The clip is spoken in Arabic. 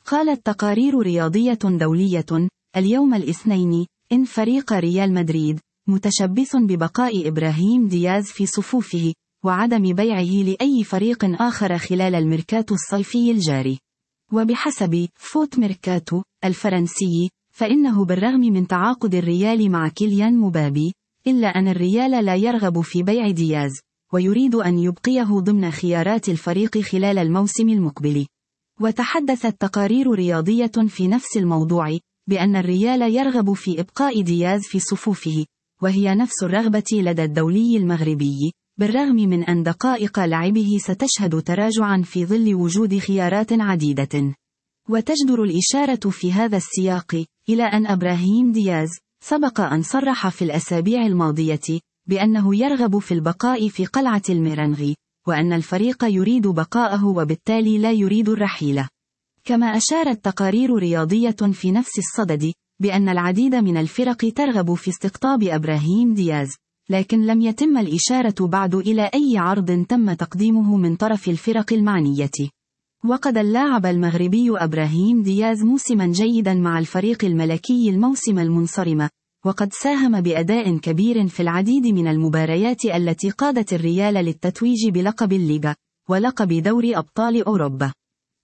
قالت تقارير رياضية دولية اليوم الاثنين إن فريق ريال مدريد متشبث ببقاء إبراهيم دياز في صفوفه وعدم بيعه لأي فريق آخر خلال الميركاتو الصيفي الجاري. وبحسب فوت ميركاتو الفرنسي، فإنه بالرغم من تعاقد الريال مع كيليان مبابي، إلا أن الريال لا يرغب في بيع دياز، ويريد أن يبقيه ضمن خيارات الفريق خلال الموسم المقبل. وتحدثت تقارير رياضية في نفس الموضوع بأن الريال يرغب في إبقاء دياز في صفوفه، وهي نفس الرغبة لدى الدولي المغربي، بالرغم من أن دقائق لعبه ستشهد تراجعا في ظل وجود خيارات عديدة. وتجدر الإشارة في هذا السياق إلى أن إبراهيم دياز سبق أن صرح في الأسابيع الماضية بأنه يرغب في البقاء في قلعة الميرانغي، وأن الفريق يريد بقاءه وبالتالي لا يريد الرحيل. كما أشارت تقارير رياضية في نفس الصدد بأن العديد من الفرق ترغب في استقطاب إبراهيم دياز، لكن لم يتم الإشارة بعد إلى أي عرض تم تقديمه من طرف الفرق المعنية. وقد لاعب المغربي إبراهيم دياز موسما جيدا مع الفريق الملكي الموسم المنصرم، وقد ساهم بأداء كبير في العديد من المباريات التي قادت الريال للتتويج بلقب الليغا ولقب دوري أبطال أوروبا.